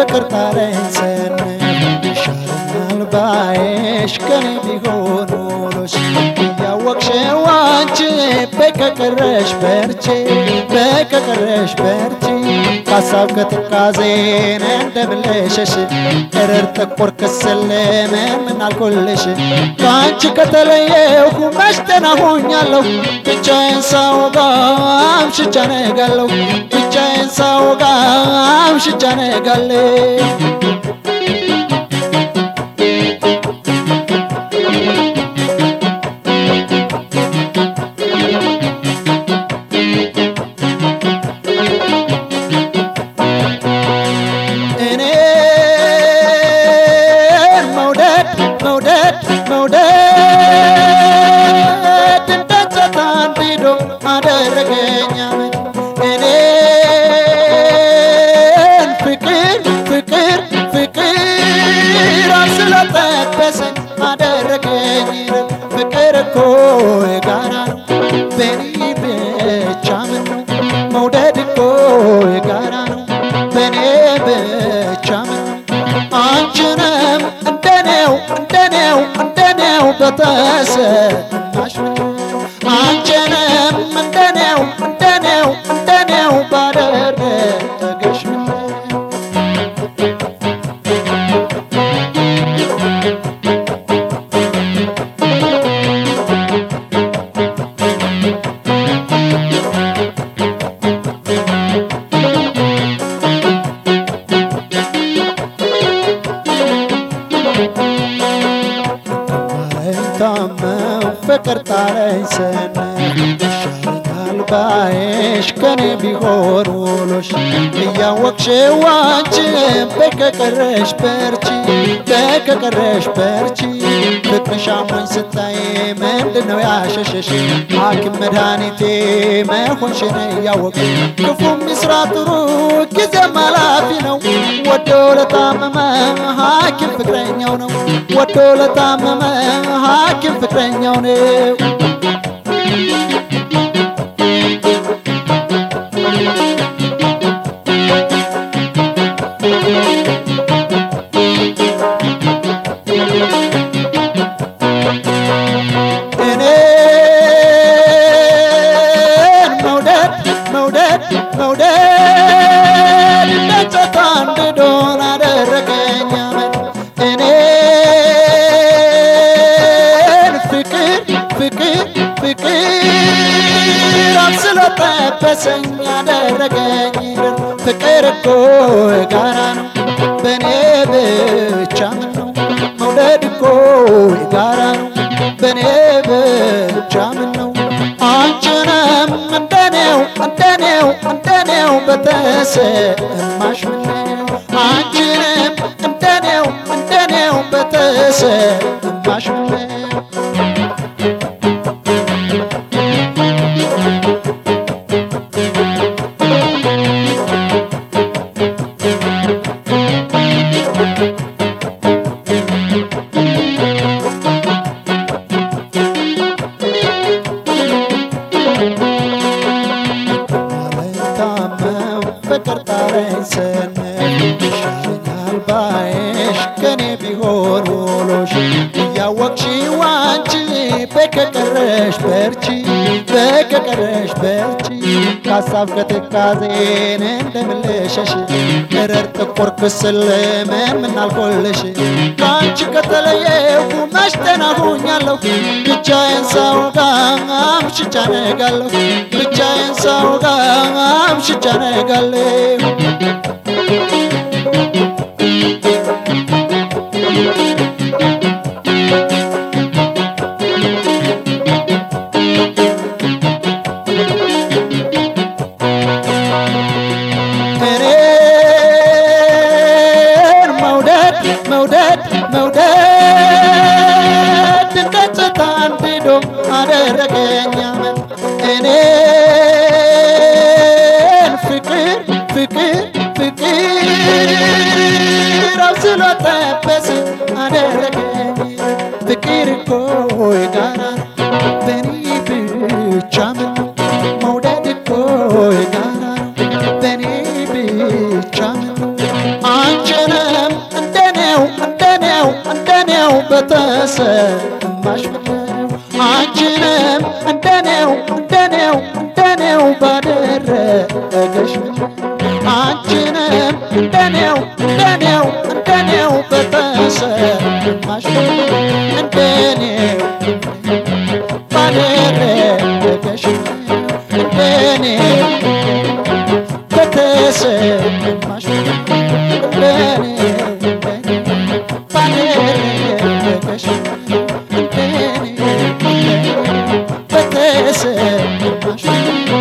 ፍቅር ጣለኝ ሰነፍ ይሻለኛል ባይሽ ከኔ ቢሆን ውሎሽ እያወቅሽው አንቺ በከቀረሽ በርቺ በከቀረሽ በርቺ ካሳብ ከትካዜን እንደምለሸሽ እረር ጠቆር ከሰለመ ምናልኩልሽ ከአንቺ ከተለየሁ መሽተና ሆኛለሁ ብቻዬን ሳወጋ አምሽቻ ነጋለሁ ብቻዬን ሳወጋ አምሽቻ ነጋለሁ ፍቅር እኮ የጋራ ነው በኔ ብቻ ምነው መውደድ እኮ የጋራ ነው በኔ ብቻ ምነው አንቺንም እንደኔው በተሰማሽ አንቺንም እንደኔው ባደረገሽ ፍቅር ጣለኝ ሰነፍ ይሻለኛል ባይሽ ከኔ ቢሆን ውሎሽ እያወቅሽው አንቺ በከቀረሽ በርቺ ፍቅርሽ አሞኝ ስታይ ምንድነው ያሸሸሽ ሐኪም መድኃኒቴ መሆንሽን እያወቅሽ ክፉም ይስራ ጥሩ ጊዜም አላፊ ነው ወዶ ለታመመ ሐኪም ፍቅረኛው ነው ወዶ ለታመመ ሐኪም ፍቅረኛው ነው ስለጠበሰኝ ያደረገኝ ፍቅር እኮ የጋራ ነው በኔ ብቻ ምነው መውደድ እኮ የጋራ ነው በኔ ብቻ ምነው አንቺንም እንደኔው በተሰማሽ ምነው አንቺንም እንደኔው በተሰማሽ ምነው ፍቅር ጣለኝ ሰነፍ ይሻለኛል ባይሽ ከኔ ቢሆን ውሎሽ እያወቅሽው አንቺ በከቀረሽ በርቺ ካሳብ ከትካዜን እንደምለሸሽ እረር ጥቁር ክስል ምናልኩልሽ ከአንቺ ከተለየሁ መሽተና ሆኛለሁ ብቻዬን ሳወጋ አምሽቻ ነጋለሁ ብቻዬን ሳወጋ አምሽቻ ነጋለሁ መውደድ ገጽታ እንዲዶ አደረገኝ እኔን ፍቅር ስለጠበሰኝ አደረገኝ ፍቅር እኮ የጋራ ነው በኔ ብቻ ምነው መውደድ እኮ የጋራ ነው በኔ ብቻ ምነው አንቺን በተሰማሽ አንቺንም እንደኔው ባደረገሽ አንቺንም እንደኔው በተሰማሽ እንደኔው ባደረገሽ እንደኔው በተሰማሽ እንደኔው ባደረገሽ እንደኔው በተሰማሽ